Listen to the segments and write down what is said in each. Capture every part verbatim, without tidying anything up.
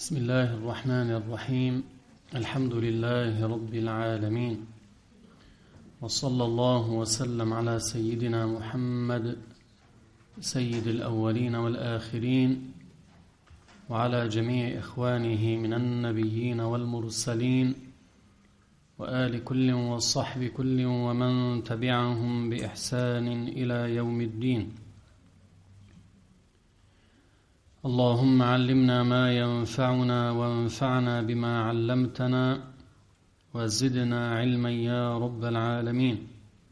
بسم الله الرحمن الرحيم الحمد لله رب العالمين وصلى الله وسلم على سيدنا محمد سيد الأولين والآخرين وعلى جميع إخوانه من النبيين والمرسلين وآل كل وصحب كل ومن تبعهم بإحسان إلى يوم الدين. اللهم علمنا ما ينفعنا وانفعنا بما علمتنا وزدنا علما يا رب العالمين.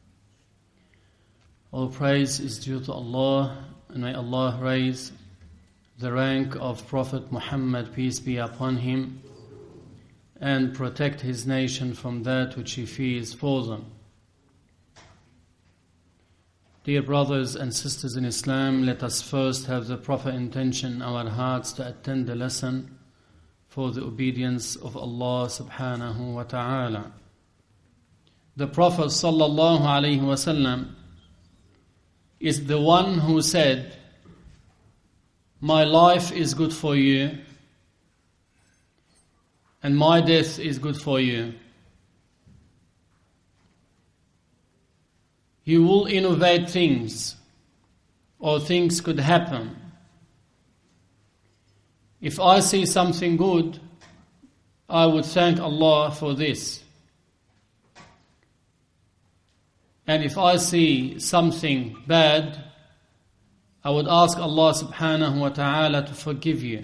All praise is due to Allah, and may Allah raise the rank of Prophet Muhammad, peace be upon him, and protect his nation from that which he fears for them. Dear brothers and sisters in Islam, let us first have the proper intention in our hearts to attend the lesson for the obedience of Allah subhanahu wa ta'ala. The Prophet sallallahu alayhi wa sallam is the one who said, "My life is good for you, and my death is good for you." You will innovate things, or things could happen. If I see something good, I would thank Allah for this. And if I see something bad, I would ask Allah subhanahu wa ta'ala to forgive you.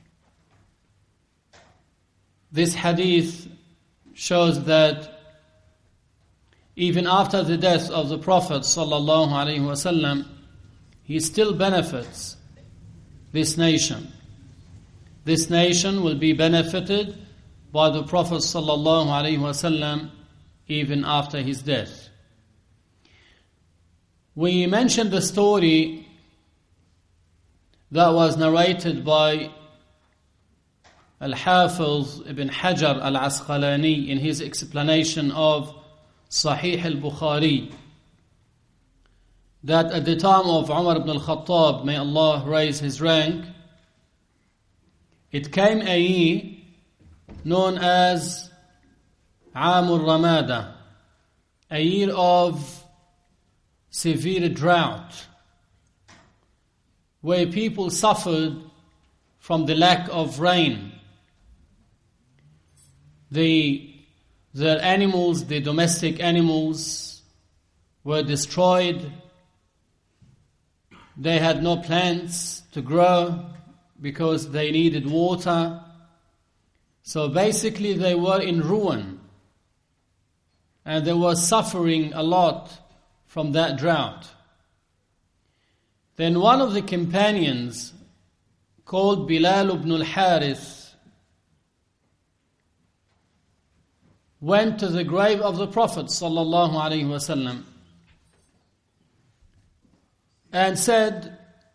This hadith shows that even after the death of the Prophet sallallahu alaihi wasallam, he still benefits this nation. This nation will be benefited by the Prophet sallallahu alaihi wasallam even after his death. We mentioned the story that was narrated by Al-Hafiz ibn Hajar al-Asqalani in his explanation of Sahih al-Bukhari, that at the time of Umar ibn al-Khattab, may Allah raise his rank, it came a year known as Amul Ramada, a year of severe drought, where people suffered from the lack of rain. The Their animals, the domestic animals, were destroyed. They had no plants to grow because they needed water. So basically they were in ruin, and they were suffering a lot from that drought. Then one of the companions, called Bilal ibn al-Harith, went to the grave of the Prophet sallallahu alaihi wasallam and said,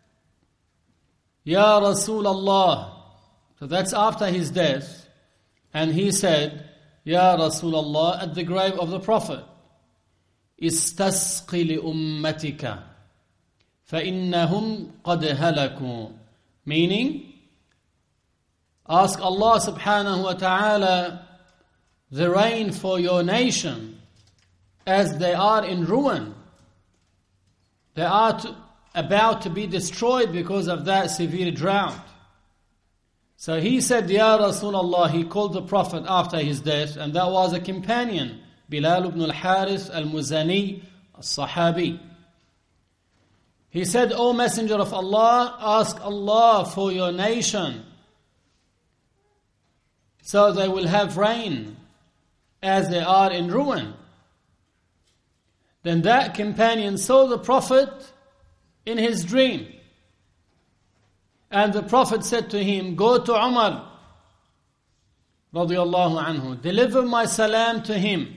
"Ya Rasulullah." So that's after his death. And he said, "Ya Rasulullah," at the grave of the Prophet, "Istasqi li ummatika, fa innahum qad halaku." Meaning, ask Allah subhanahu wa ta'ala the rain for your nation, as they are in ruin. They are to, about to be destroyed because of that severe drought. So he said, "Ya Rasulullah," he called the Prophet after his death, and that was a companion, Bilal ibn al-Harith al-Muzani al-Sahabi. He said, "O Messenger of Allah, ask Allah for your nation, so they will have rain, as they are in ruin." Then that companion saw the Prophet in his dream. And the Prophet said to him, "Go to Umar radiyallahu anhu, deliver my salam to him,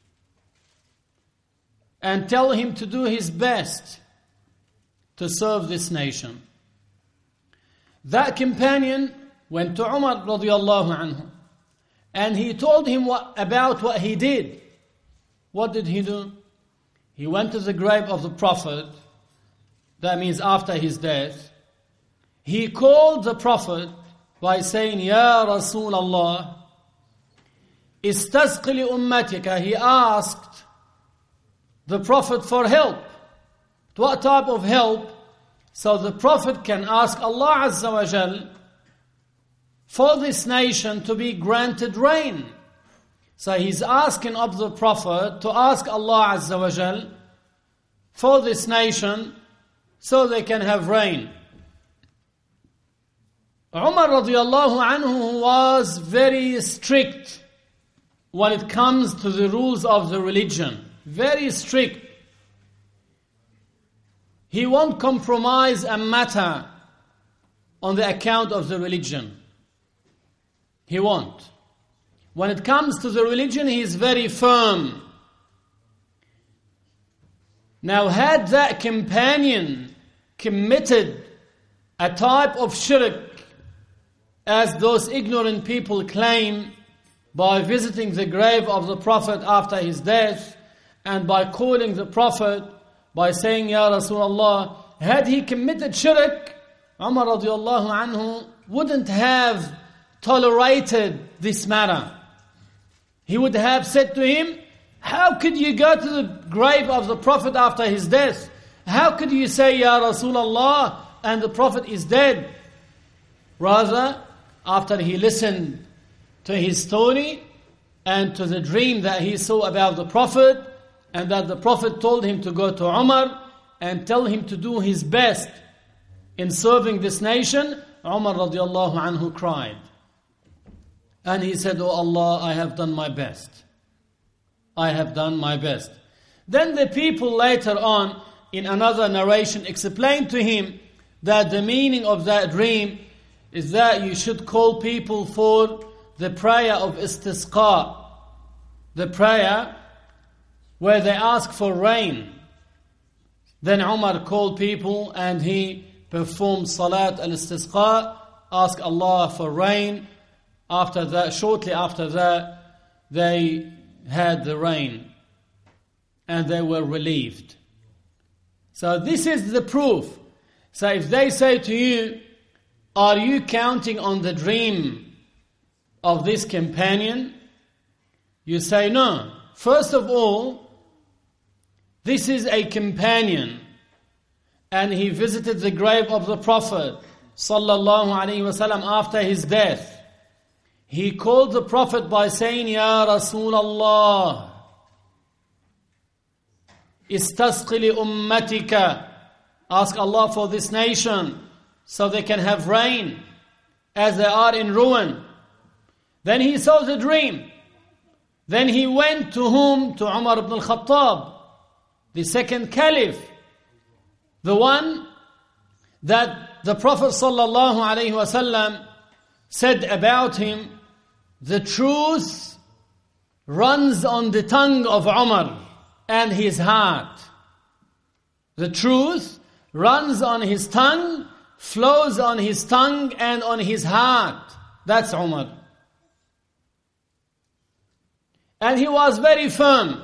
and tell him to do his best to serve this nation." That companion went to Umar radiyallahu anhu, and he told him what, about what he did. What did he do? He went to the grave of the Prophet, that means after his death. He called the Prophet by saying, Ya Rasulullah, istasqi li ummatika. He asked the Prophet for help. What type of help? So the Prophet can ask Allah Azza wa Jal for this nation to be granted rain. So he's asking of the Prophet to ask Allah Azza wa Jal for this nation so they can have rain. Umar radiallahu anhu was very strict when it comes to the rules of the religion. Very strict. He won't compromise a matter on the account of the religion. He won't. When it comes to the religion, he is very firm. Now, had that companion committed a type of shirk, as those ignorant people claim, by visiting the grave of the Prophet after his death, and by calling the Prophet, by saying, Ya Rasulullah, had he committed shirk, Umar radiallahu anhu wouldn't have tolerated this matter. He would have said to him, how could you go to the grave of the Prophet after his death? How could you say, Ya Rasulullah, and the Prophet is dead? Rather, after he listened to his story and to the dream that he saw about the Prophet, and that the Prophet told him to go to Umar and tell him to do his best in serving this nation, Umar radiallahu anhu cried. And he said, Oh Allah, I have done my best. I have done my best. Then the people later on, in another narration, explained to him that the meaning of that dream is that you should call people for the prayer of istisqa, the prayer where they ask for rain. Then Umar called people and he performed Salat al-Istisqa, asked Allah for rain. After that, shortly after that, they had the rain and they were relieved. So this is the proof. So if they say to you, are you counting on the dream of this companion? You say no. First of all, this is a companion, and he visited the grave of the Prophet sallallahu alaihi wasallam after his death. He called the Prophet by saying, Ya Rasulullah, istasqi li ummatika, ask Allah for this nation so they can have rain as they are in ruin. Then he saw the dream. Then he went to whom? To Umar ibn al-Khattab, the second caliph, the one that the Prophet sallallahu alaihi wasallam said about him, the truth runs on the tongue of Umar and his heart. The truth runs on his tongue, flows on his tongue and on his heart. That's Umar. And he was very firm.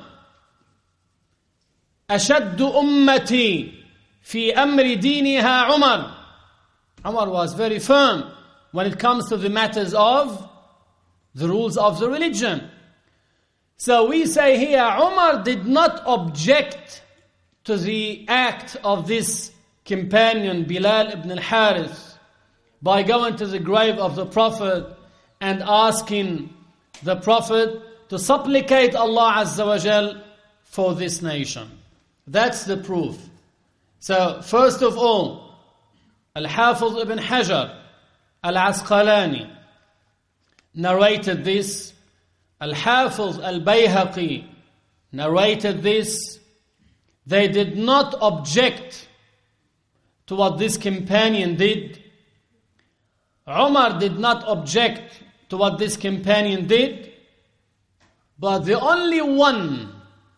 أشد أمتي في أمر دينها عمر. Umar was very firm when it comes to the matters of the rules of the religion. So we say here, Umar did not object to the act of this companion, Bilal ibn al-Harith, by going to the grave of the Prophet and asking the Prophet to supplicate Allah Azza wa Jal for this nation. That's the proof. So, first of all, Al-Hafiz ibn Hajar Al-Asqalani narrated this. Al-Hafiz Al-Bayhaqi narrated this. They did not object to what this companion did. Umar did not object to what this companion did. But the only one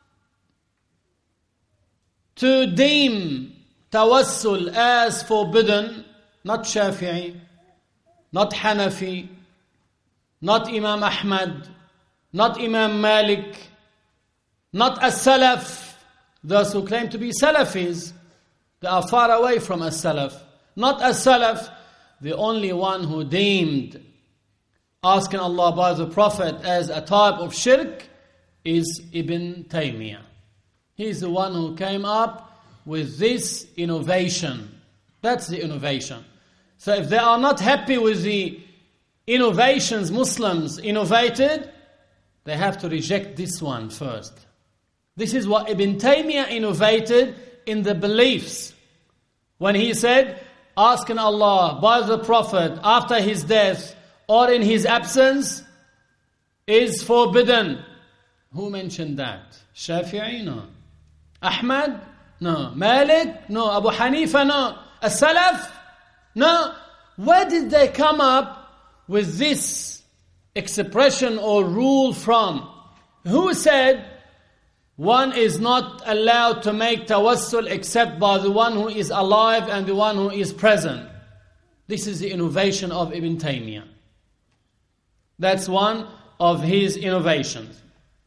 to deem tawassul as forbidden, not Shafi'i, not Hanafi, not Imam Ahmad, not Imam Malik, not As-Salaf, those who claim to be Salafis, they are far away from As-Salaf. Not As-Salaf, the only one who deemed asking Allah by the Prophet as a type of shirk is Ibn Taymiyyah. He is the one who came up with this innovation. That's the innovation. So if they are not happy with the innovations Muslims innovated, they have to reject this one first. This is what Ibn Taymiyyah innovated in the beliefs. When he said, asking Allah by the Prophet after his death or in his absence is forbidden. Who mentioned that? Shafi'i? No. Ahmad? No. Malik? No. Abu Hanifa? No. As-Salaf? No. Where did they come up with this expression or rule from? Who said one is not allowed to make tawassul except by the one who is alive and the one who is present? This is the innovation of Ibn Taymiyyah. That's one of his innovations.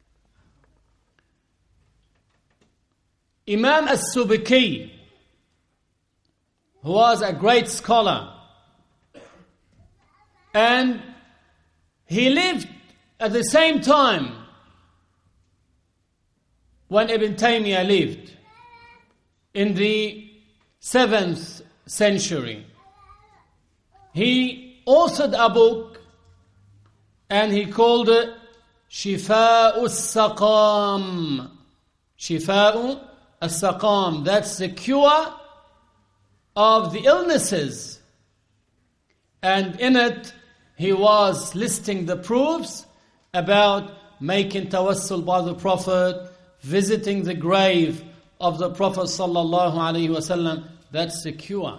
Imam As-Subki, who was a great scholar, and he lived at the same time when Ibn Taymiyyah lived, in the seventh century. He authored a book and he called it Shifa'u As-Saqam. Shifa'u As-Saqam. That's the cure of the illnesses. And in it, he was listing the proofs about making tawassul by the Prophet, visiting the grave of the Prophet sallallahu alaihi wasallam. That's the cure.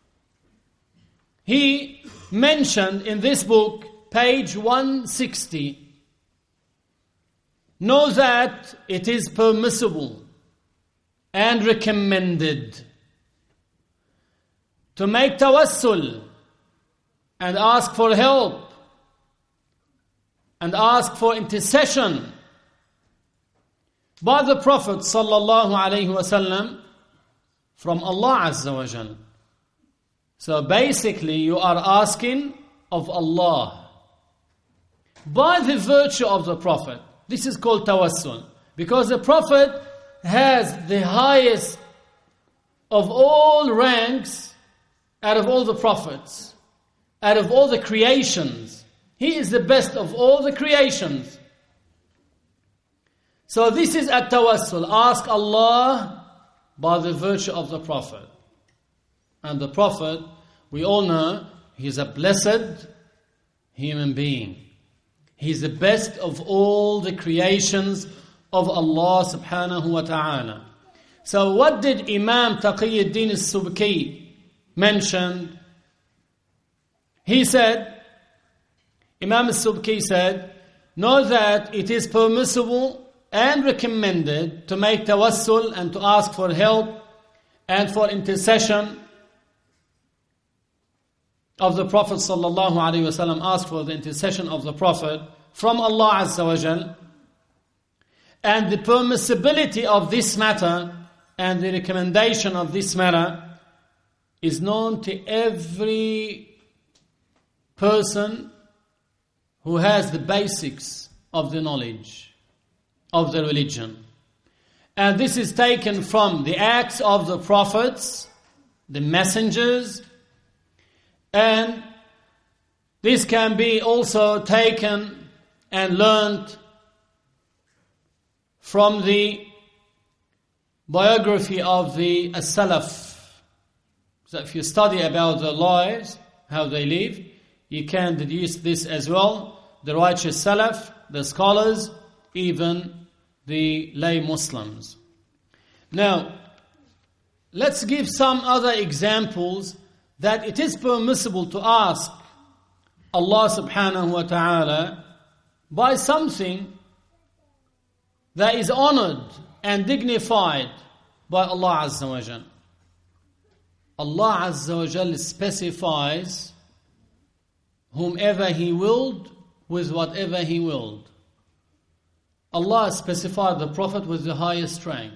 He mentioned in this book, page one sixty, know that it is permissible and recommended to make tawassul and ask for help and ask for intercession by the Prophet sallallahu alaihi wasallam from Allah Azza wa Jal. So basically you are asking of Allah by the virtue of the Prophet. This is called tawassul, because the Prophet has the highest of all ranks out of all the prophets, out of all the creations. He is the best of all the creations. So this is at tawassul. Ask Allah by the virtue of the Prophet. And the Prophet, we all know, he's a blessed human being. He's the best of all the creations of Allah subhanahu wa ta'ala. So what did Imam Taqiyuddin As-Subki mention? He said, Imam As-Subki said, know that it is permissible and recommended to make tawassul and to ask for help and for intercession of the Prophet sallallahu alaihi wasallam. Ask for the intercession of the Prophet from Allah Azza wa Jal. And the permissibility of this matter and the recommendation of this matter is known to every person who has the basics of the knowledge of the religion. And this is taken from the acts of the prophets, the messengers, and this can be also taken and learned from the biography of the As-Salaf. So if you study about their lives, how they lived, you can deduce this as well. The righteous Salaf, the scholars, even the lay Muslims. Now, let's give some other examples that it is permissible to ask Allah subhanahu wa ta'ala by something that is honored and dignified by Allah Azza wa Jal. Allah Azza wa Jal specifies whomever He willed with whatever He willed. Allah specified the Prophet with the highest rank.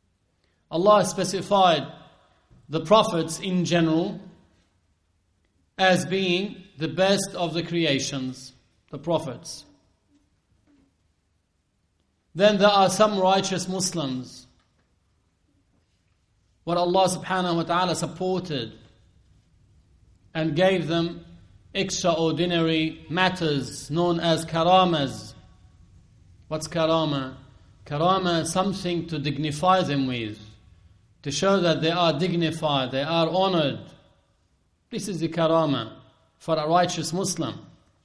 Allah specified the prophets in general as being the best of the creations, the prophets. Then there are some righteous Muslims what Allah subhanahu wa ta'ala supported and gave them extraordinary matters known as karamas. What's karama? Karama is something to dignify them with, to show that they are dignified, they are honored. This is the karama for a righteous Muslim.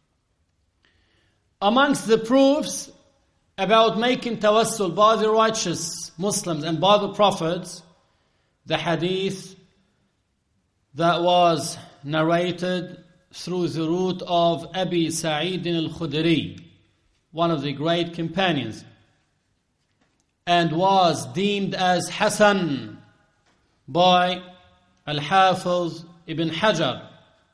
Amongst the proofs about making tawassul by the righteous Muslims and by the prophets, the hadith that was narrated through the route of Abi Sa'id al-Khudri, one of the great companions, and was deemed as Hasan by Al-Hafiz Ibn Hajar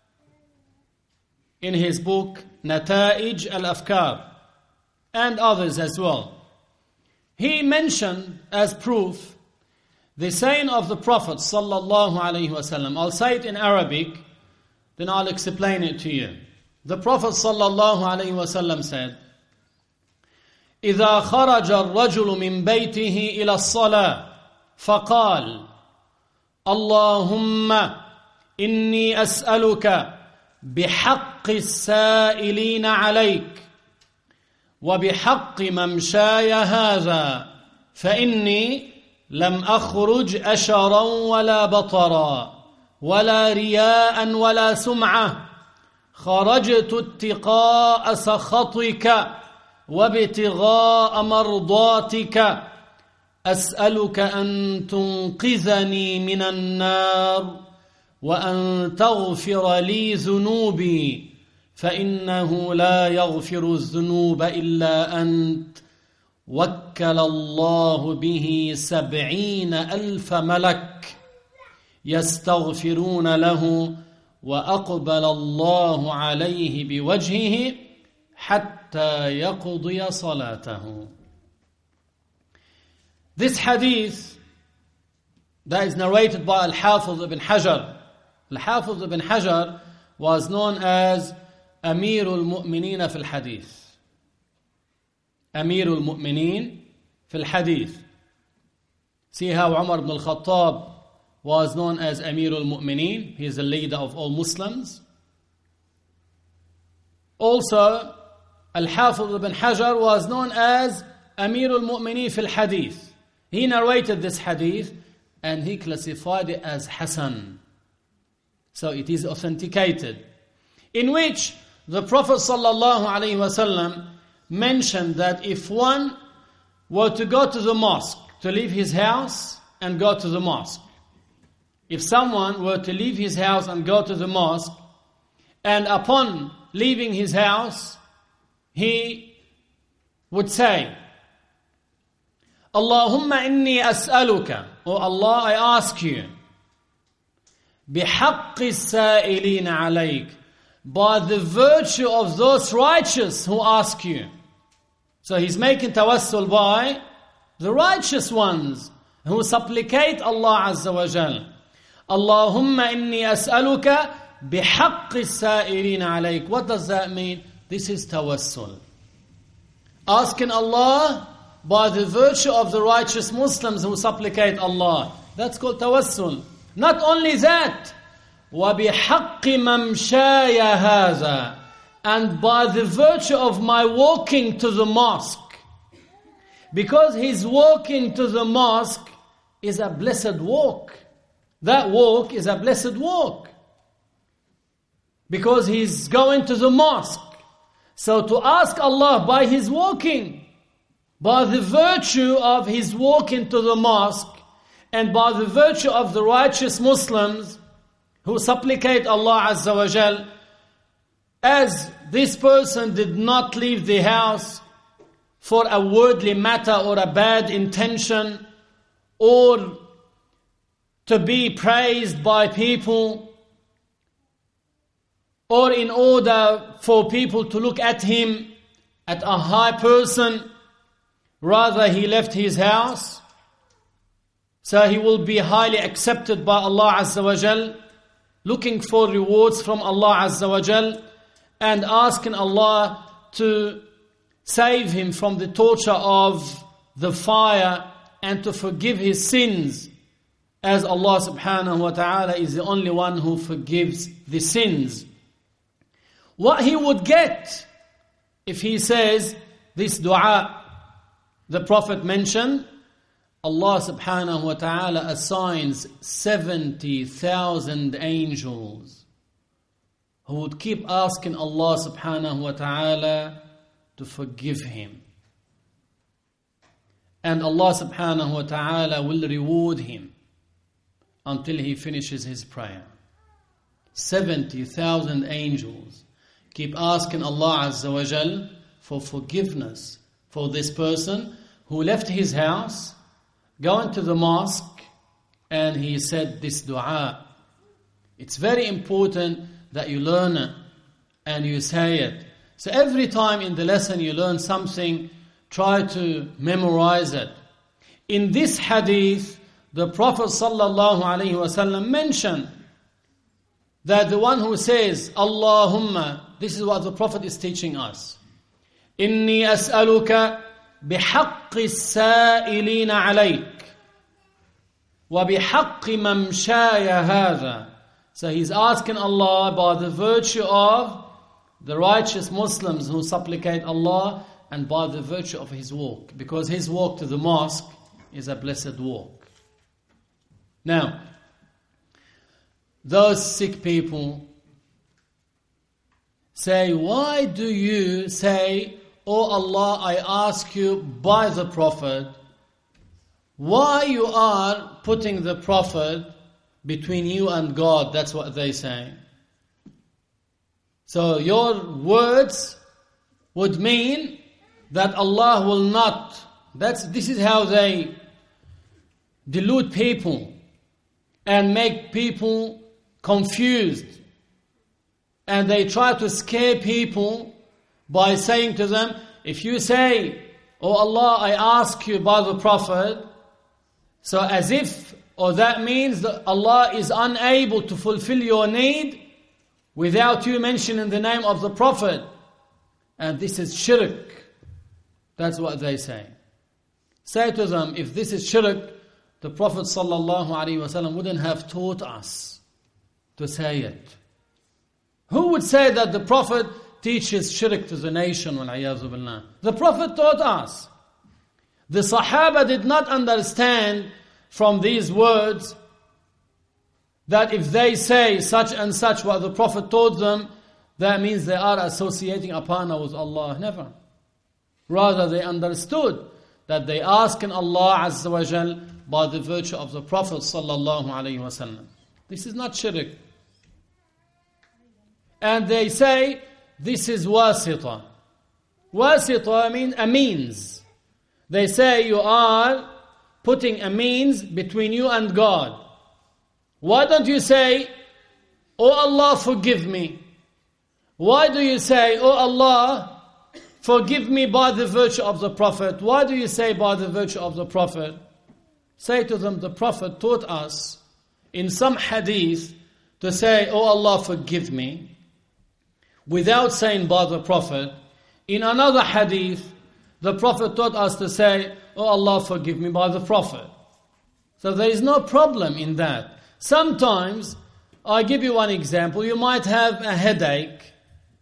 in his book Nata'ij al-Afkar, and others as well. He mentioned as proof the saying of the Prophet sallallahu alaihi wasallam. I'll say it in Arabic, then I'll explain it to you. The Prophet sallallahu alaihi wasallam said, إذا خرج الرجل من بيته إلى الصلاة فقال اللهم إني أسألك بحق السائلين عليك وبحق ممشاي هذا فإني لم أخرج أشرا ولا بطرا ولا رياء ولا سمعة خرجت اتقاء سخطك وابتغاء مرضاتك أسألك أن تنقذني من النار وأن تغفر لي ذنوبي فإنه لا يغفر الذنوب إلا أنت وكل الله به سبعين ألف ملك يستغفرون له وأقبل الله عليه بوجهه حتى يقضي صلاته. This hadith that is narrated by Al-Hafiz ibn Hajar. Al-Hafiz ibn Hajar was known as Amirul Mu'mineen fil Hadith. Amirul Mu'mineen fil Hadith. See how Umar ibn al-Khattab was known as Amirul Mu'mineen. He is the leader of all Muslims. Also, Al-Hafiz ibn Hajar was known as Amirul Mu'mineen fil Hadith. He narrated this hadith and he classified it as Hasan. So it is authenticated. In which the Prophet sallallahu alaihi wasallam mentioned that if one were to go to the mosque, to leave his house and go to the mosque. If someone were to leave his house and go to the mosque, and upon leaving his house, he would say, Allahumma inni as'aluka, O Allah, I ask you, بِحَقِّ السَّائِلِينَ عَلَيْكَ, by the virtue of those righteous who ask you. So he's making tawassul by the righteous ones who supplicate Allah Azza wa Jal. Allahumma inni as'aluka بِحَقِّ السَّائِلِينَ عَلَيْكَ. What does that mean? This is tawassul. Asking Allah by the virtue of the righteous Muslims who supplicate Allah. That's called tawassul. Not only that, وَبِحَقِّ مَمْشَايَ هَذَا, and by the virtue of my walking to the mosque. Because his walking to the mosque is a blessed walk. That walk is a blessed walk. Because he's going to the mosque. So to ask Allah by his walking, by the virtue of his walking to the mosque, and by the virtue of the righteous Muslims who supplicate Allah Azza wa Jal, as this person did not leave the house for a worldly matter or a bad intention, or to be praised by people, or in order for people to look at him at a high person, rather he left his house, so he will be highly accepted by Allah Azza wa Jal. looking for rewards from Allah Azza wa Jal, and asking Allah to save him from the torture of the fire and to forgive his sins, as Allah subhanahu wa ta'ala is the only one who forgives the sins. What he would get if he says this dua the Prophet mentioned, Allah subhanahu wa ta'ala assigns seventy thousand angels who would keep asking Allah subhanahu wa ta'ala to forgive him. And Allah subhanahu wa ta'ala will reward him until he finishes his prayer. seventy thousand angels keep asking Allah Azza wa Jal for forgiveness for this person who left his house, going to the mosque, and he said this dua. It's very important that you learn it and you say it. So every time in the lesson you learn something, try to memorize it. In this hadith, the Prophet sallallahu alaihi wasallam mentioned that the one who says, Allahumma, this is what the Prophet is teaching us. Inni as'aluka bihaqqi as-sa'ilina alayk wa bihaqqi mamshaya hadha. So he's asking Allah by the virtue of the righteous Muslims who supplicate Allah and by the virtue of his walk. Because his walk to the mosque is a blessed walk. Now, those sick people say, why do you say, Oh Allah, I ask you by the Prophet, why you are putting the Prophet between you and God? That's what they say. So your words would mean that Allah will not. That's this is how they delude people and make people confused. And they try to scare people by saying to them, if you say, Oh Allah, I ask you by the Prophet, so as if, or that means that Allah is unable to fulfill your need without you mentioning the name of the Prophet. And this is shirk. That's what they say. Say to them, if this is shirk, the Prophet sallallahu alaihi wasallam wouldn't have taught us to say it. Who would say that the Prophet teaches shirk to the nation? The Prophet taught us. The Sahaba did not understand from these words that if they say such and such what the Prophet taught them, that means they are associating a partner with Allah. Never. Rather, they understood that they ask in Allah Azza wa Jal by the virtue of the Prophet sallallahu alaihi wasallam. This is not shirk. And they say, this is wasita. Wasita means a means. They say you are putting a means between you and God. Why don't you say, Oh Allah, forgive me? Why do you say, Oh Allah, forgive me by the virtue of the Prophet? Why do you say by the virtue of the Prophet? Say to them, the Prophet taught us in some hadith to say, Oh Allah, forgive me, without saying by the Prophet. In another hadith, the Prophet taught us to say, Oh Allah, forgive me by the Prophet. So there is no problem in that. Sometimes, I give you one example, you might have a headache,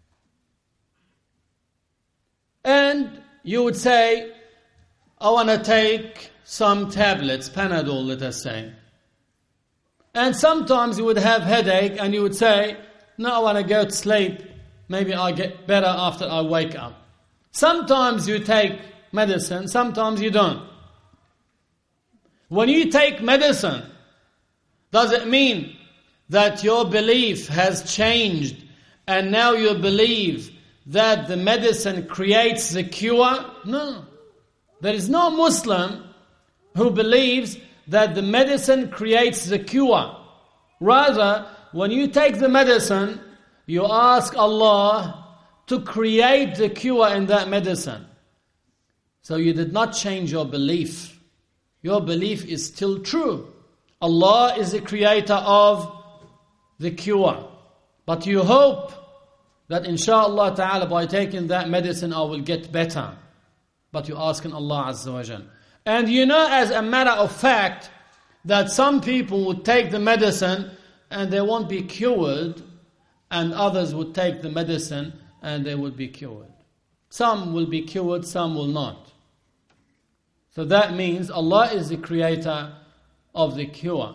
and you would say, I want to take some tablets, Panadol, let us say. And sometimes you would have headache and you would say, no, I want to go to sleep. Maybe I'll get better after I wake up. Sometimes you take medicine, sometimes you don't. When you take medicine, does it mean that your belief has changed and now you believe that the medicine creates the cure? No. There is no Muslim who believes that the medicine creates the cure. Rather, when you take the medicine, you ask Allah to create the cure in that medicine. So you did not change your belief. Your belief is still true. Allah is the creator of the cure. But you hope that inshallah ta'ala by taking that medicine I will get better. But you're asking Allah Azza wa Jal. And you know as a matter of fact that some people would take the medicine and they won't be cured, and others would take the medicine and they would be cured. Some will be cured, some will not. So that means Allah is the creator of the cure,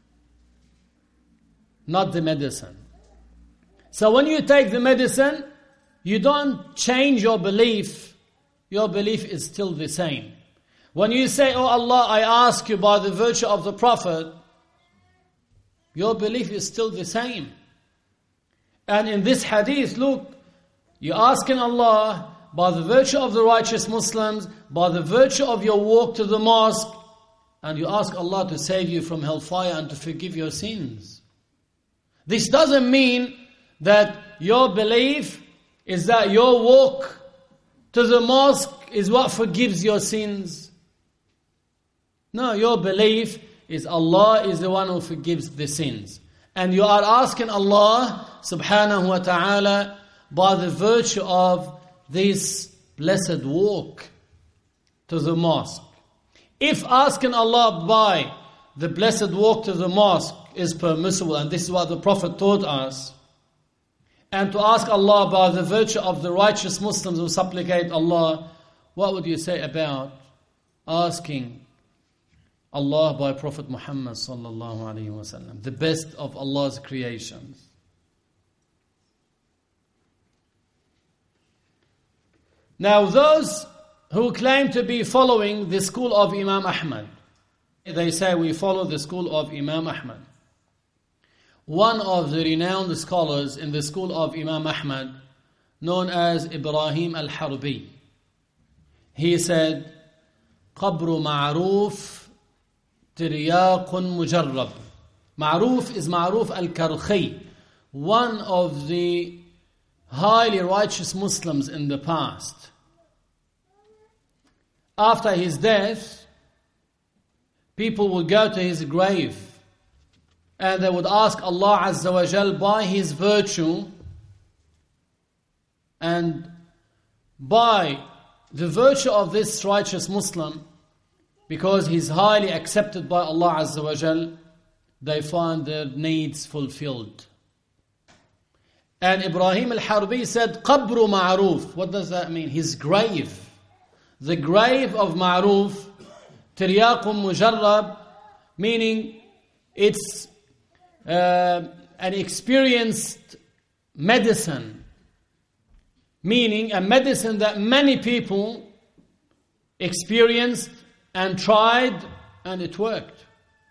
not the medicine. So when you take the medicine, you don't change your belief. Your belief is still the same. When you say, oh Allah, I ask you by the virtue of the Prophet, your belief is still the same. And in this hadith, look, you're asking Allah by the virtue of the righteous Muslims, by the virtue of your walk to the mosque, and you ask Allah to save you from hellfire and to forgive your sins. This doesn't mean that your belief is that your walk to the mosque is what forgives your sins. No, your belief is Allah is the one who forgives the sins. And you are asking Allah subhanahu wa ta'ala by the virtue of this blessed walk to the mosque. If asking Allah by the blessed walk to the mosque is permissible, and this is what the Prophet taught us, and to ask Allah by the virtue of the righteous Muslims who supplicate Allah, what would you say about asking Allah by Prophet Muhammad sallallahu alaihi wasallam, the best of Allah's creations? Now those who claim to be following the school of Imam Ahmad, they say we follow the school of Imam Ahmad. One of the renowned scholars in the school of Imam Ahmad, known as Ibrahim al-Harbi, he said, قبر معروف ترياق مجرب. Ma'ruf is Ma'ruf al-Karkhi, one of the highly righteous Muslims in the past. After his death, people would go to his grave and they would ask Allah Azza wa Jal by his virtue and by the virtue of this righteous Muslim, because he's highly accepted by Allah Azza wa Jal, they find their needs fulfilled. And Ibrahim al-Harbi said, Qabru Ma'ruf. What does that mean? His grave. The grave of Ma'ruf, Tiryaqum Mujarrab, meaning it's uh, an experienced medicine. Meaning a medicine that many people experienced and tried and it worked.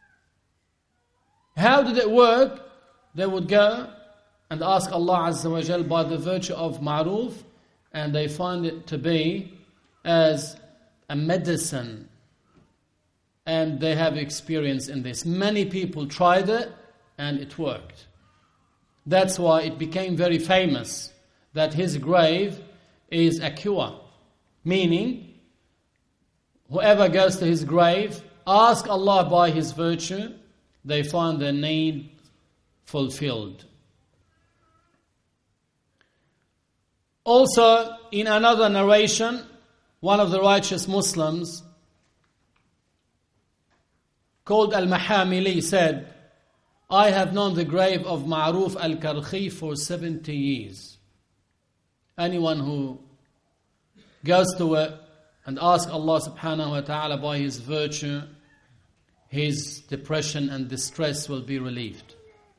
How did it work? They would go and ask Allah Azza wa Jal by the virtue of Ma'ruf, and they find it to be as a medicine, and they have experience in this. Many people tried it and it worked. That's why it became very famous that his grave is a cure, meaning whoever goes to his grave, ask Allah by his virtue, they find their need fulfilled. Also, in another narration, one of the righteous Muslims called Al-Mahamili said, I have known the grave of Ma'ruf al-Karkhi for seventy years. Anyone who goes to it and asks Allah subhanahu wa ta'ala by his virtue, his depression and distress will be relieved.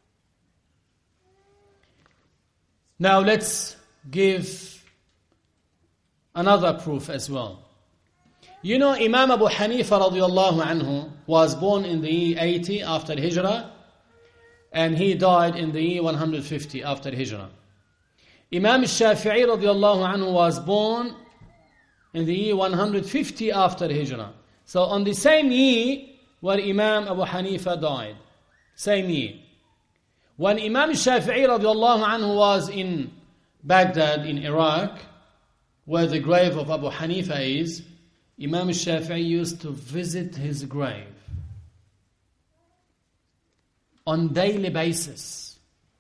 Now let's give another proof as well. You know, Imam Abu Hanifa radiyallahu anhu was born in the year eighty after Hijrah, and he died in the year one hundred fifty after Hijrah. Imam Shafi'i radiyallahu anhu was born in the year one hundred fifty after Hijrah. So on the same year where Imam Abu Hanifa died, same year. When Imam Shafi'i radiyallahu anhu was in Baghdad in Iraq, where the grave of Abu Hanifa is, Imam Shafi'i used to visit his grave on daily basis.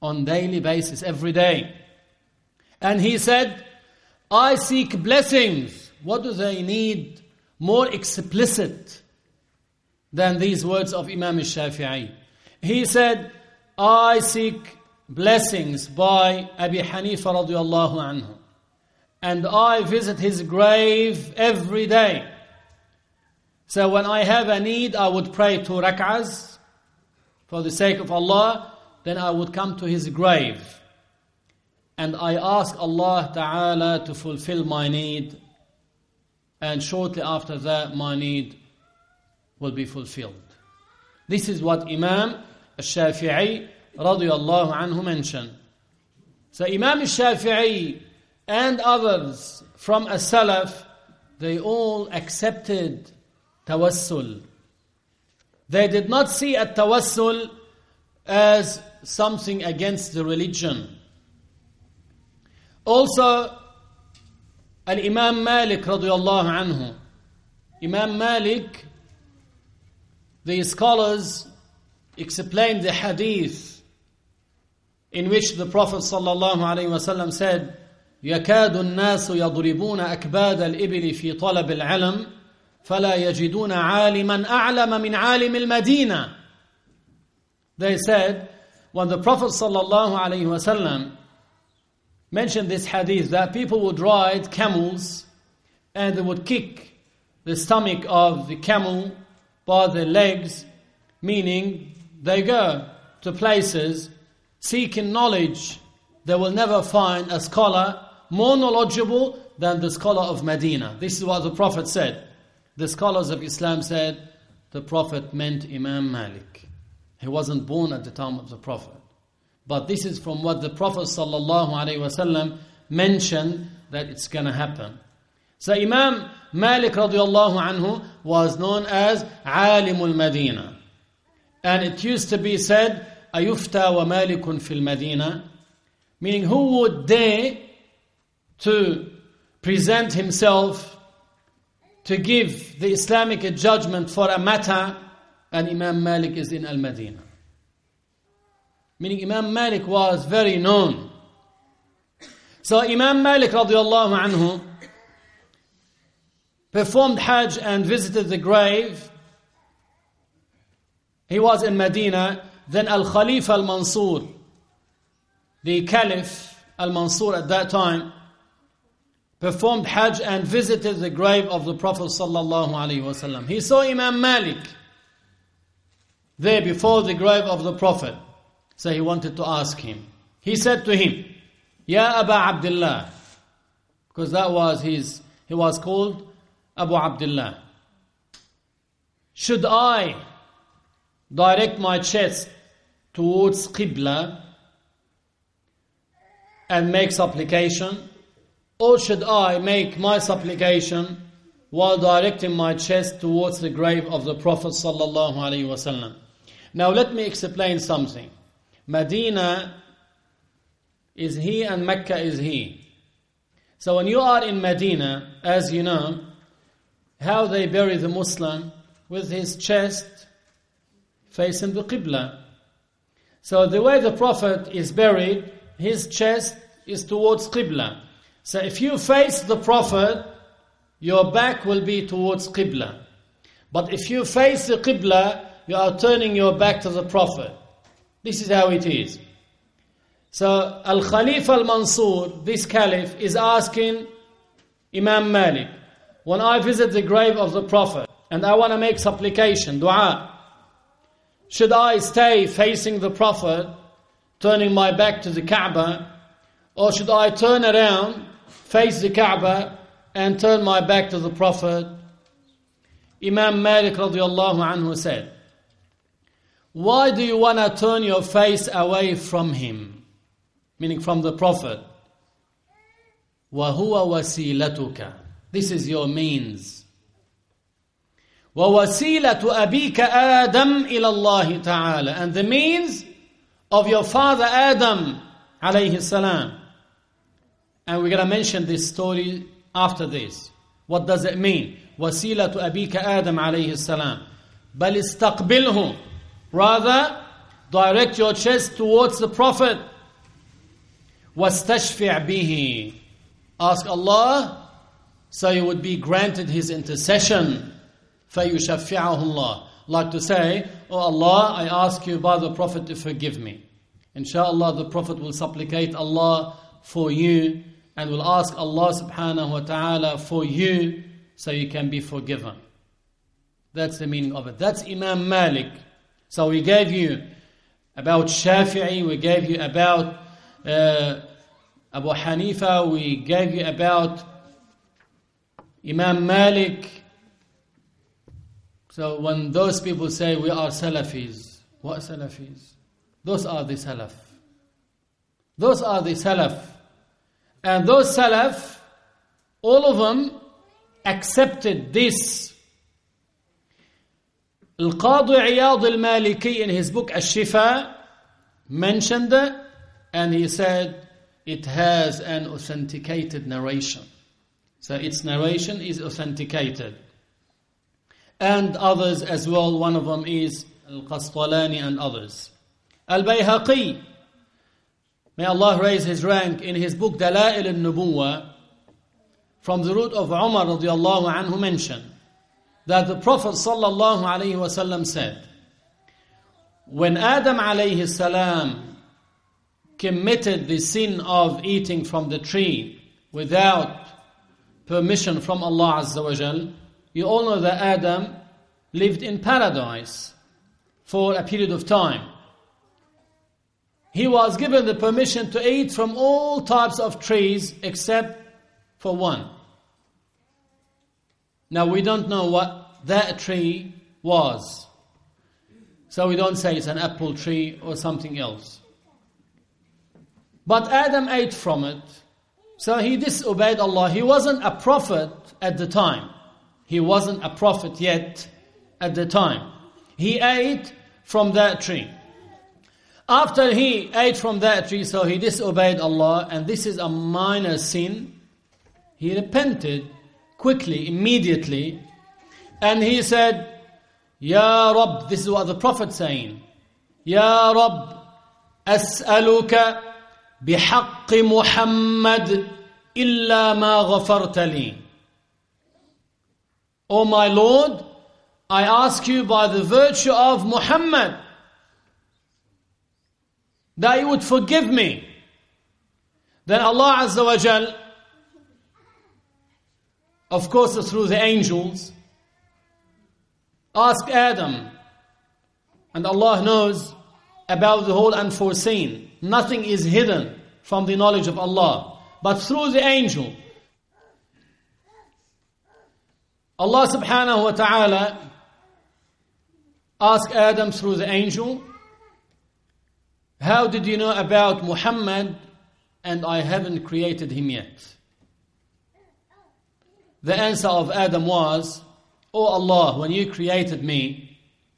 on daily basis, every day. And he said, I seek blessings. What do they need more explicit than these words of Imam al-Shafi'i? He said, I seek blessings by Abi Hanifa radiallahu anhu, and I visit his grave every day. So when I have a need, I would pray two rak'ahs for the sake of Allah, then I would come to his grave and I ask Allah Ta'ala to fulfill my need, and shortly after that my need will be fulfilled. This is what Imam al-Shafi'i radiyallahu anhu mentioned. So Imam al-Shafi'i and others from as-Salaf, they all accepted tawassul. They did not see a tawassul as something against the religion. Also, Al-Imam Malik radiyallahu anhu, Imam Malik, the scholars explained the hadith in which the Prophet sallallahu alaihi wasallam said, يَكَادُ النَّاسُ يَضْرِبُونَ أَكْبَادَ الْإِبِلِ فِي طَلَبِ الْعِلْمِ فَلَا يَجِدُونَ عَالِمًا أَعْلَمَ مِنْ عَالِمِ الْمَدِينَةِ. They said, when the Prophet sallallahu alaihi wasallam mentioned this hadith, that people would ride camels and they would kick the stomach of the camel by the legs, meaning they go to places seeking knowledge. They will never find a scholar more knowledgeable than the scholar of Medina. This is what the Prophet said. The scholars of Islam said the Prophet meant Imam Malik. He wasn't born at the time of the Prophet. But this is from what the Prophet sallallahu alaihi wasallam mentioned that it's going to happen. So Imam Malik radiallahu anhu was known as Alimul Medina. And it used to be said, Ayufta wa Malikun fil Medina, meaning who would dare to present himself to give the Islamic judgment for a matter, and Imam Malik is in Al-Madinah. Meaning Imam Malik was very known. So Imam Malik radiallahu anhu performed Hajj and visited the grave. He was in Medina. Then Al-Khalifa Al-Mansur, the Caliph Al-Mansur at that time, performed Hajj and visited the grave of the Prophet sallallahu alaihi wasallam. He saw Imam Malik there before the grave of the Prophet. So he wanted to ask him. He said to him, Ya Aba Abdullah, because that was his, he was called Abu Abdullah. Should I direct my chest towards Qibla and make supplication, or should I make my supplication while directing my chest towards the grave of the Prophet sallallahu alaihi wasallam? Now let me explain something. Medina is he and Mecca is he. So when you are in Medina, as you know, how they bury the Muslim with his chest facing the Qibla. So the way the Prophet is buried, his chest is towards Qibla. So if you face the Prophet, your back will be towards Qibla. But if you face the Qibla, you are turning your back to the Prophet. This is how it is. So Al-Khalifa Al-Mansur, this caliph, is asking Imam Malik, when I visit the grave of the Prophet and I want to make supplication, dua, should I stay facing the Prophet, turning my back to the Kaaba, or should I turn around, face the Kaaba, and turn my back to the Prophet? Imam Malik radiallahu anhu said, why do you want to turn your face away from him? Meaning from the Prophet. وَهُوَ وَسِيلَتُكَ. This is your means. وَوَسِيلَةُ أَبِيكَ آدَمْ إِلَى اللَّهِ تَعَالَى. And the means of your father Adam alayhi salam. And we're going to mention this story after this. What does it mean? وَسِيلَةُ أَبِيكَ آدَمْ alayhi salam. بَلْ اسْتَقْبِلْهُ. Rather, direct your chest towards the Prophet وَاسْتَشْفِعْ بِهِ. Ask Allah, so you would be granted His intercession. فَيُشَفِّعَهُ اللَّهِ. Like to say, oh Allah, I ask you by the Prophet to forgive me. Inshallah, the Prophet will supplicate Allah for you and will ask Allah subhanahu wa ta'ala for you so you can be forgiven. That's the meaning of it. That's Imam Malik. So we gave you about Shafi'i, we gave you about uh, Abu Hanifa, we gave you about Imam Malik. So when those people say we are Salafis, what Salafis? Those are the Salaf. Those are the Salaf. And those Salaf, all of them accepted this. Al-Qadi Iyad al-Maliki in his book Ash-Shifa mentioned it, and he said it has an authenticated narration. So its narration is authenticated. And others as well, one of them is Al-Qastalani and others. Al-Bayhaqi, may Allah raise his rank, in his book Dala'il al-Nubuwah, from the root of Umar radiallahu anhu mentioned that the Prophet sallallahu alayhi wa sallam said, when Adam alayhi salam committed the sin of eating from the tree without permission from Allah Azza wa Jal, you all know that Adam lived in paradise for a period of time. He was given the permission to eat from all types of trees except for one. Now we don't know what that tree was. So we don't say it's an apple tree or something else. But Adam ate from it. So he disobeyed Allah. He wasn't a prophet at the time. He wasn't a prophet yet at the time. He ate from that tree. After he ate from that tree, so he disobeyed Allah, and this is a minor sin. He repented quickly, immediately, and he said, Ya Rabb, this is what the Prophet saying, Ya Rabb, as'aluka bihaqqi Muhammad illa ma ghafarta li. O my Lord, I ask you by the virtue of Muhammad that you would forgive me. Then Allah Azza wa Jal, of course through the angels, asked Adam, and Allah knows about the whole unforeseen. Nothing is hidden from the knowledge of Allah. But through the angel, Allah subhanahu wa ta'ala asked Adam through the angel, how did you know about Muhammad and I haven't created him yet? The answer of Adam was, Oh Allah, when you created me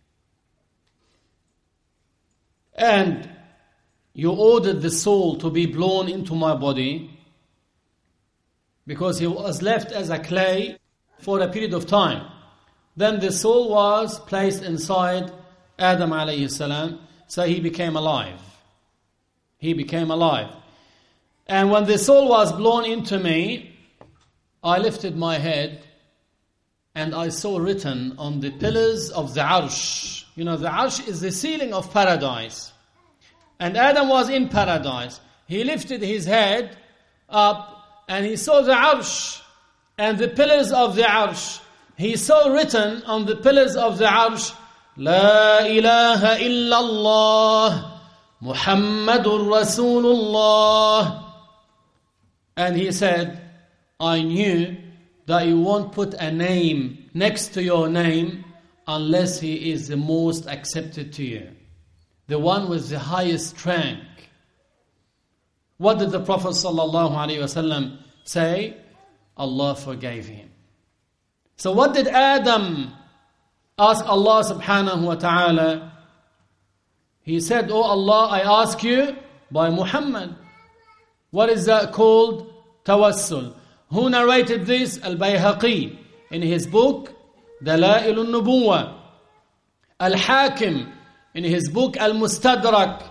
and you ordered the soul to be blown into my body, because he was left as a clay for a period of time, then the soul was placed inside Adam alayhi salam, so he became alive. He became alive. And when the soul was blown into me, I lifted my head and I saw written on the pillars of the Arsh. You know, the Arsh is the ceiling of paradise. And Adam was in paradise. He lifted his head up and he saw the Arsh and the pillars of the Arsh. He saw written on the pillars of the Arsh, La ilaha illallah Muhammadur Rasulullah. And he said, I knew that you won't put a name next to your name unless he is the most accepted to you, the one with the highest rank. What did the Prophet sallallahu alaihi wasallam say? Allah forgave him. So what did Adam ask Allah subhanahu wa ta'ala? He said, Oh Allah, I ask you by Muhammad. What is that called? Tawassul. Who narrated this? Al-Bayhaqi in his book Dala'il al-Nubuwah. Al-Hakim in his book Al-Mustadrak.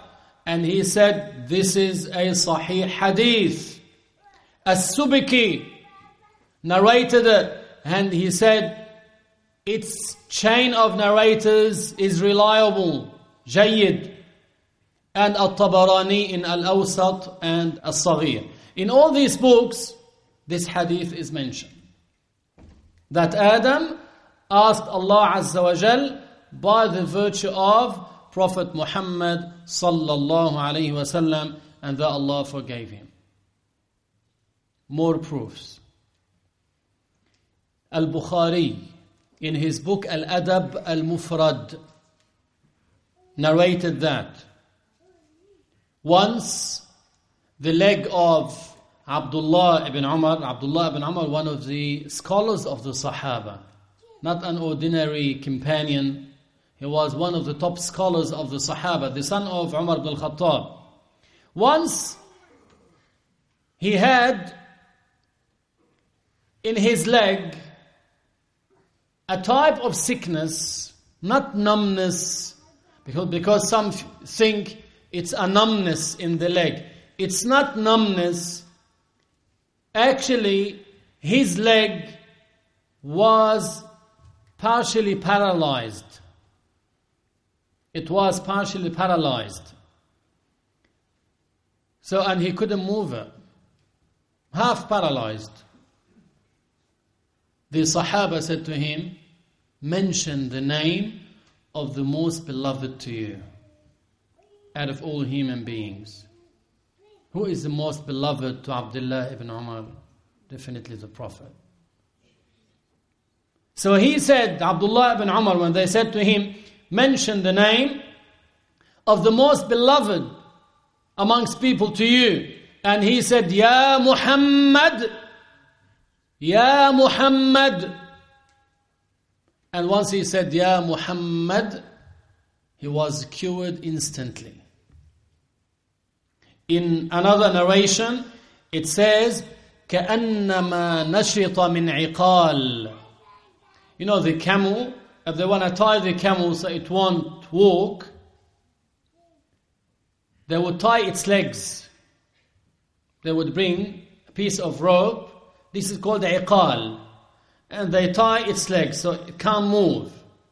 and he said, this is a Sahih Hadith. As-Subki narrated it, and he said, its chain of narrators is reliable, Jayyid, and At-Tabarani in Al-Awsat and Al-Saghir. In all these books, this hadith is mentioned. That Adam asked Allah Azza wa Jal by the virtue of Prophet Muhammad sallallahu alayhi wa sallam, and that Allah forgave him. More proofs. Al-Bukhari, in his book Al-Adab Al-Mufrad, narrated that once the leg of Abdullah ibn Umar, Abdullah ibn Umar, one of the scholars of the Sahaba, not an ordinary companion, he was one of the top scholars of the Sahaba, the son of Umar ibn al-Khattab. Once he had in his leg a type of sickness, not numbness, because, because some think it's a numbness in the leg. It's not numbness. Actually, his leg was partially paralyzed. It was partially paralyzed. So, and he couldn't move it. Half paralyzed. The Sahaba said to him, mention the name of the most beloved to you out of all human beings. Who is the most beloved to Abdullah ibn Umar? Definitely the Prophet. So he said, Abdullah ibn Umar, when they said to him, mention the name of the most beloved amongst people to you. And he said, Ya Muhammad, Ya Muhammad. And once he said, Ya Muhammad, he was cured instantly. In another narration, it says, كَأَنَّمَا نَشِطَ مِنْ عِقَالٍ. You know, the camel, if they want to tie the camel so it won't walk, they would tie its legs. They would bring a piece of rope. This is called iqal. And they tie its legs so it can't move.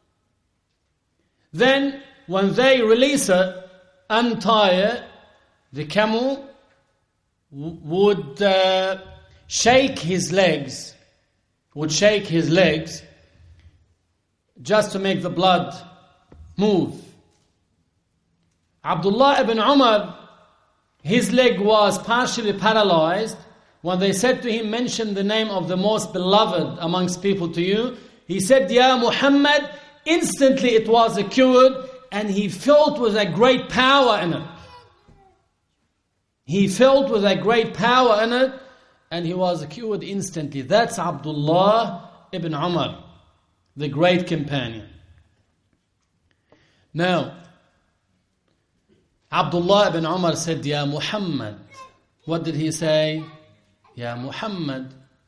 Then, when they release it, untie it, the camel w- would uh, shake his legs, would shake his legs just to make the blood move. Abdullah ibn Umar, his leg was partially paralyzed. When they said to him, mention the name of the most beloved amongst people to you, he said, Ya Muhammad. Instantly it was cured, and he felt with a great power in it. He felt with a great power in it, and he was cured instantly. That's Abdullah ibn Umar, the great companion. Now, Abdullah ibn Umar said, Ya Muhammad. What did he say? Ya Muhammad.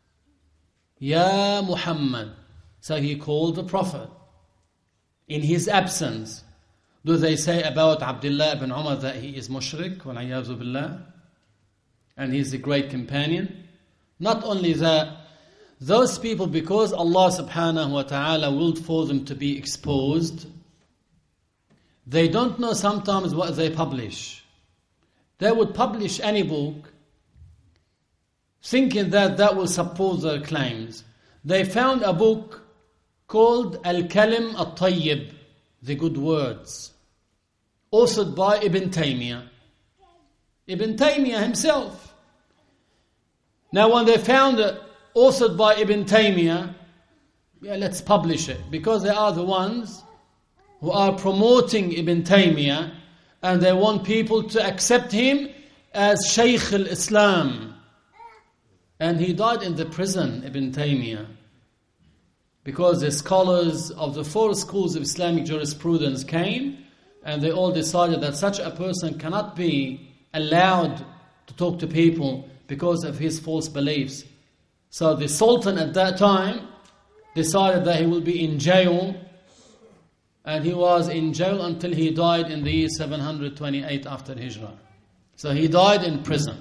Ya Muhammad. So he called the Prophet. In his absence, do they say about Abdullah ibn Umar that he is mushrik, wal-'iyadhu billah, and he is a great companion? Not only that, those people, because Allah subhanahu wa ta'ala willed for them to be exposed, they don't know sometimes what they publish. They would publish any book thinking that that will support their claims. They found a book called Al-Kalim Al-Tayyib, the good words, authored by Ibn Taymiyyah. Ibn Taymiyyah himself. Now when they found it authored by Ibn Taymiyyah, yeah, let's publish it, because they are the ones who are promoting Ibn Taymiyyah, and they want people to accept him as Shaykh al-Islam. And he died in the prison, Ibn Taymiyyah, because the scholars of the four schools of Islamic jurisprudence came, and they all decided that such a person cannot be allowed to talk to people because of his false beliefs. So the Sultan at that time decided that he will be in jail and he was in jail until he died in the year seven hundred twenty-eight after Hijrah. So he died in prison.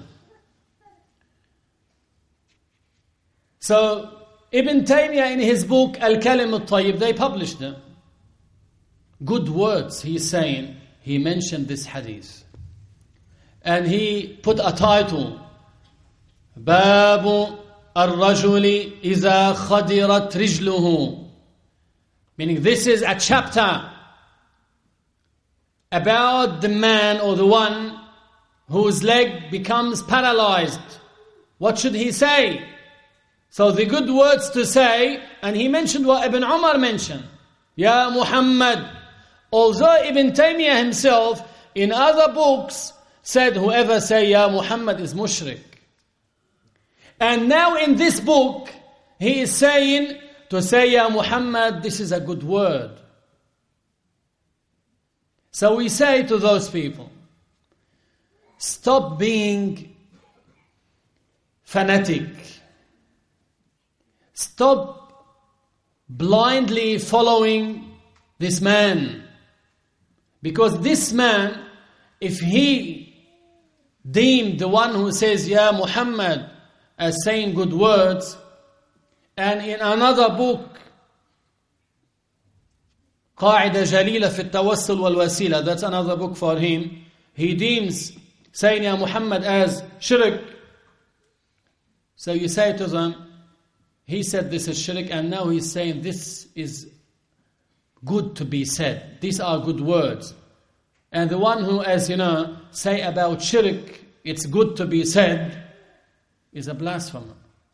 So Ibn Taymiyyah in his book Al-Kalim Al-Tayyib, they published them. Good words, he's saying, he mentioned this hadith. And he put a title, Babu Ar-Rajuli Iza Khadirat Rijluhu. Meaning this is a chapter about the man or the one whose leg becomes paralyzed. What should he say? So the good words to say, and he mentioned what Ibn Umar mentioned. Ya Muhammad. Although Ibn Taymiyyah himself in other books said whoever say Ya Muhammad is mushrik. And now in this book he is saying to say Ya Muhammad, this is a good word. So we say to those people, stop being fanatic. Stop blindly following this man. Because this man, if he deemed the one who says Ya Muhammad as saying good words, and in another book, قاعدة جليلة في التوسل والوسيلة, that's another book for him, he deems saying Ya Muhammad as shirk. So you say to them, he said this is shirk, and now he's saying this is good to be said. These are good words. And the one who, as you know, say about shirk, it's good to be said, is a blasphemer.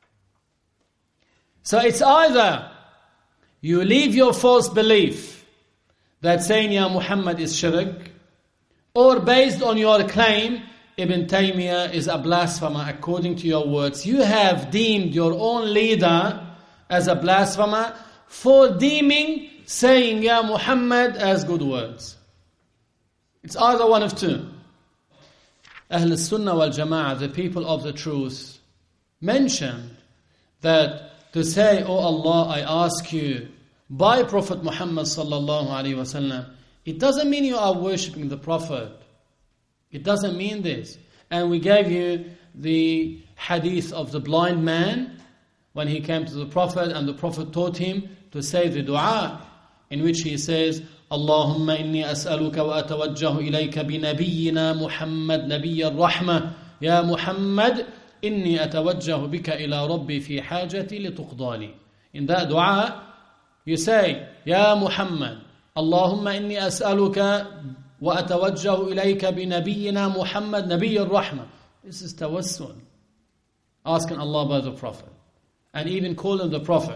So it's either you leave your false belief that saying Ya Muhammad is shirk, or based on your claim, Ibn Taymiyyah is a blasphemer according to your words. You have deemed your own leader as a blasphemer for deeming saying Ya Muhammad as good words. It's either one of two. Ahl al-Sunnah wal-Jama'ah, the people of the truth, mentioned that to say, Oh Allah, I ask you, by Prophet Muhammad sallallahu alaihi wasallam, it doesn't mean you are worshipping the Prophet. It doesn't mean this. And we gave you the hadith of the blind man when he came to the Prophet and the Prophet taught him to say the dua in which he says, Allahumma inni as'aluka wa atawajjahu ilayka bi nabiyyina Muhammad nabiy ar-rahmah. Ya Muhammad, inni atawajjahu bika ila rabbi fi hajati lituqdali. In that dua, you say, Ya Muhammad, Allahumma inni as'aluka wa atawajjahu ilayka bi nabiyyina Muhammad nabiy ar-rahmah. This is tawassul. Asking Allah by the Prophet. And even calling the Prophet.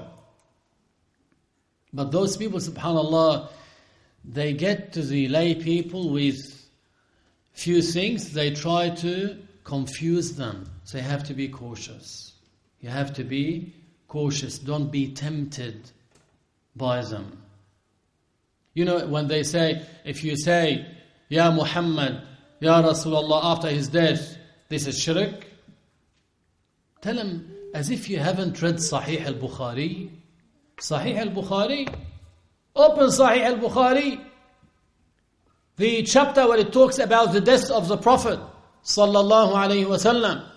But those people, subhanAllah, they get to the lay people with few things. They try to confuse them. So you have to be cautious. You have to be cautious. Don't be tempted by them. You know, when they say, if you say, Ya Muhammad, Ya Rasulullah, after his death, this is shirk, tell them as if you haven't read Sahih al-Bukhari. Sahih al-Bukhari. Open Sahih al-Bukhari. The chapter where it talks about the death of the Prophet sallallahu alaihi wasallam.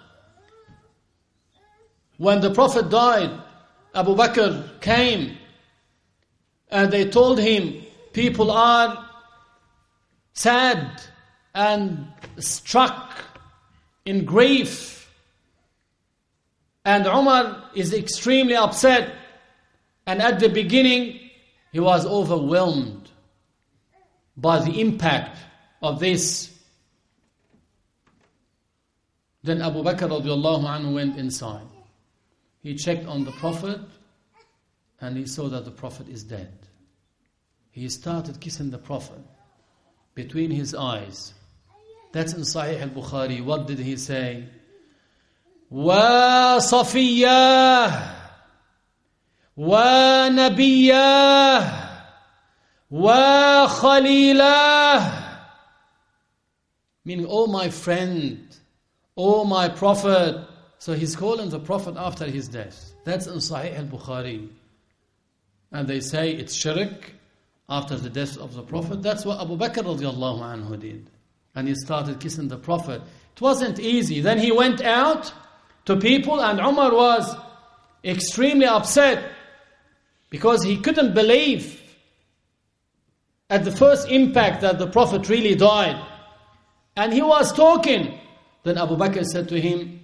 When the Prophet died, Abu Bakr came and they told him, people are sad and struck in grief. And Umar is extremely upset. And at the beginning, he was overwhelmed by the impact of this. Then Abu Bakr radiallahu anhu went inside. He checked on the Prophet and he saw that the Prophet is dead. He started kissing the Prophet between his eyes. That's in Sahih al-Bukhari. What did he say? Wa Safiyyah wa Nabiyyah wa Khalilah. Meaning, oh my friend, oh my Prophet. So he's calling the Prophet after his death. That's in Sahih al-Bukhari. And they say it's shirk after the death of the Prophet. That's what Abu Bakr radiallahu anhu did. And he started kissing the Prophet. It wasn't easy. Then he went out to people, and Umar was extremely upset because he couldn't believe at the first impact that the Prophet really died. And he was talking. Then Abu Bakr said to him,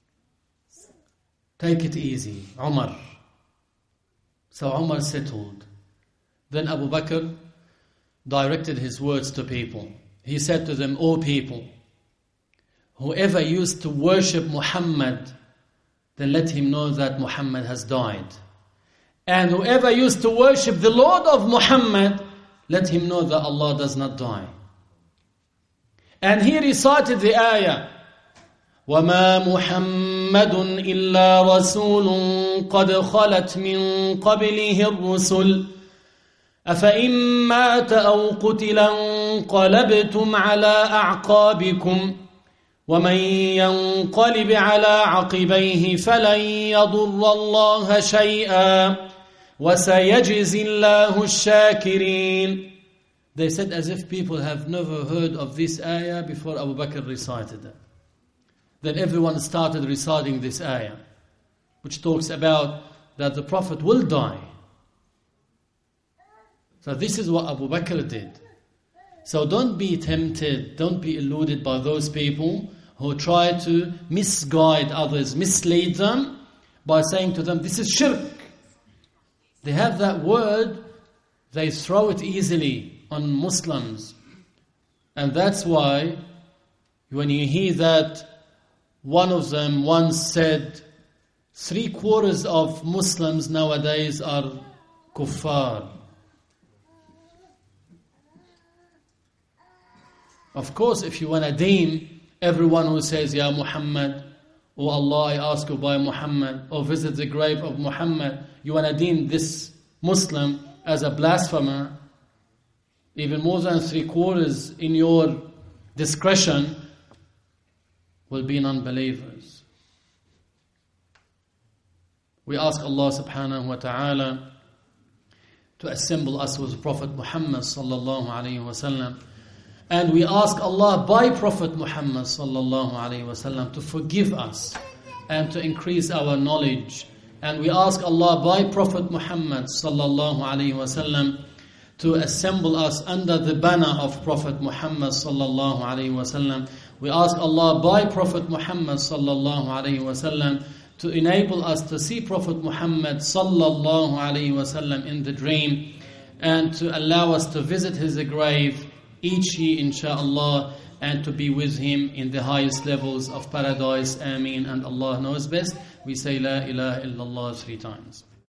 take it easy, Umar. So Umar settled. Then Abu Bakr directed his words to people. He said to them, O people, whoever used to worship Muhammad, then let him know that Muhammad has died. And whoever used to worship the Lord of Muhammad, let him know that Allah does not die. And he recited the ayah, وَمَا مُحَمَّدٌ إِلَّا رَسُولٌ قَدْ خَلَتْ مِنْ قَبْلِهِ الرُّسُلُ أَفَإِنْ مَاتَ أَوْ قُتِلَ انقَلَبْتُمْ عَلَى أَعْقَابِكُمْ وَمَنْ يَنْقَلِبْ عَلَى عَقِبَيْهِ فَلَنْ يَضُرَّ اللَّهَ شَيْئًا وَسَيَجْزِي اللَّهُ الشَّاكِرِينَ. They said as if people have never heard of this ayah before Abu Bakr recited it. Then everyone started reciting this ayah, which talks about that the Prophet will die. So this is what Abu Bakr did. So don't be tempted, don't be eluded by those people who try to misguide others, mislead them by saying to them, this is shirk. They have that word, they throw it easily on Muslims. And that's why when you hear that one of them once said, three quarters of Muslims nowadays are kuffar. Of course, if you want to deem everyone who says, Ya Muhammad, O Allah, I ask you by Muhammad, or visit the grave of Muhammad, you want to deem this Muslim as a blasphemer, even more than three quarters in your discretion will be non-believers. We ask Allah subhanahu wa ta'ala to assemble us with Prophet Muhammad sallallahu alayhi wa sallam. And we ask Allah by Prophet Muhammad sallallahu alayhi wa sallam to forgive us and to increase our knowledge. And we ask Allah by Prophet Muhammad sallallahu alayhi wa sallam to assemble us under the banner of Prophet Muhammad sallallahu alayhi wa sallam. We ask Allah by Prophet Muhammad sallallahu alayhi wa sallam to enable us to see Prophet Muhammad sallallahu alayhi wa sallam in the dream, and to allow us to visit his grave each year insha'Allah, and to be with him in the highest levels of paradise. Ameen. And Allah knows best. We say La ilaha illallah three times.